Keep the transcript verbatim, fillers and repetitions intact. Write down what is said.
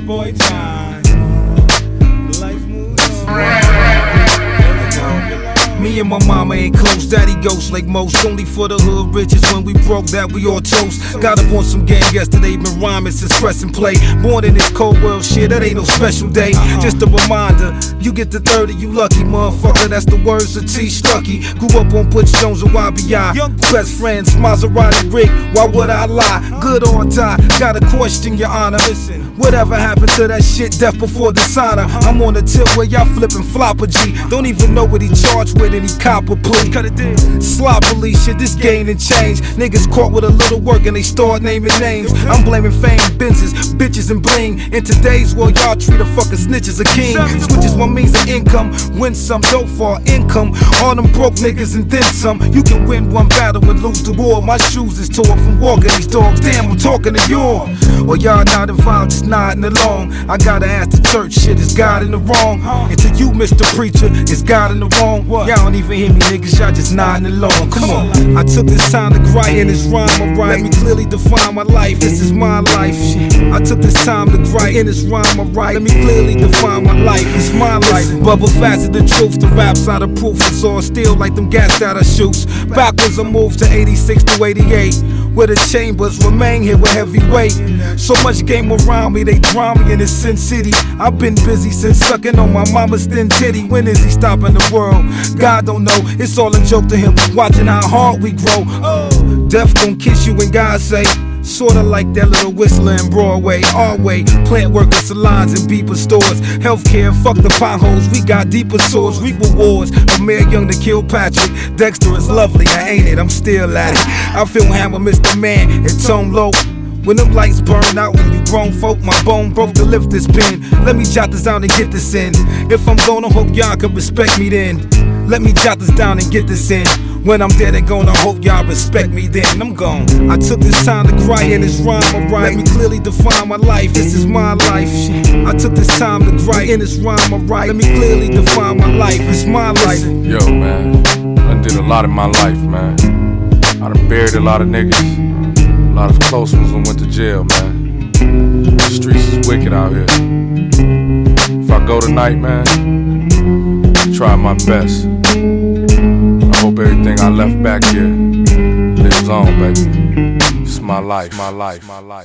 boy John. Life moves on. Me and my mama ain't close, daddy ghost like most. Only for the hood riches, when we broke that we all toast. Got up on some game yesterday, been rhyming since press and play. Born in this cold world shit, that ain't no special day. Just a reminder, you get to thirty, you lucky motherfucker. That's the words of T. Stucky. Grew up on Butch Jones and Y B I. Best friends, Maserati Rick, why would I lie? Good or die, gotta question your honor. Listen, whatever happened to that shit, death before dishonor? I'm on the tip where y'all flipping flopper G. Don't even know what he charged with, and he cop a plea. Sloppily shit, this game and change. Niggas caught with a little work and they start naming names. I'm blaming fame, Benzes, bitches and bling. In today's world, y'all treat a fucking snitch as a king. Switches one means of income, win some, don't fall income. All them broke niggas and then some. You can win one battle and lose the war. My shoes is tore from walking these dogs. Damn, I'm talking to y'all. Or y'all not involved, just nodding along. I gotta ask the church, shit, is God in the wrong? And to you, Mister Preacher, is God in the wrong? Y'all don't even hear me, niggas, y'all just nodding along. Come on, I took this time to write in this rhyme, alright. Let me clearly define my life, this is my life. I took this time to write in this rhyme, alright. Let me clearly define my life, it's my life. Bubble faster the truth, the rap's out of proof. It's all still like them gas that I shoots. Backwards I moved to eighty-six to eighty-eight. Where the chambers remain here with heavy weight. So much game around me, they drown me in this Sin City. I've been busy since sucking on my mama's thin titty. When is he stopping the world? God don't know, it's all a joke to him. Watching how hard we grow. Death gon' kiss you when God say. Sorta like that little whistler in Broadway, our way. Plant workers, salons, and beeper stores. Healthcare, fuck the potholes, we got deeper sores. Reap rewards, a Mayor Young to kill Patrick. Dexter is lovely, I ain't it, I'm still at it. I feel hammer, Mister Man, and tone low. When them lights burn out, when you grown folk, my bone broke to lift this pen. Let me jot this down and get this in. If I'm gonna hope y'all can respect me then. Let me jot this down and get this in. When I'm dead and gone, I hope y'all respect me then. I'm gone. I took this time to write in this rhyme, alright. Let me clearly define my life, this is my life. I took this time to write in this rhyme, alright. Let me clearly define my life, it's my life. Yo, man, I did a lot in my life, man. I done buried a lot of niggas. A lot of close ones done went to jail, man. The streets is wicked out here. If I go tonight, man, try my best. I hope everything I left back here lives on, baby. It's my life, my life, my life.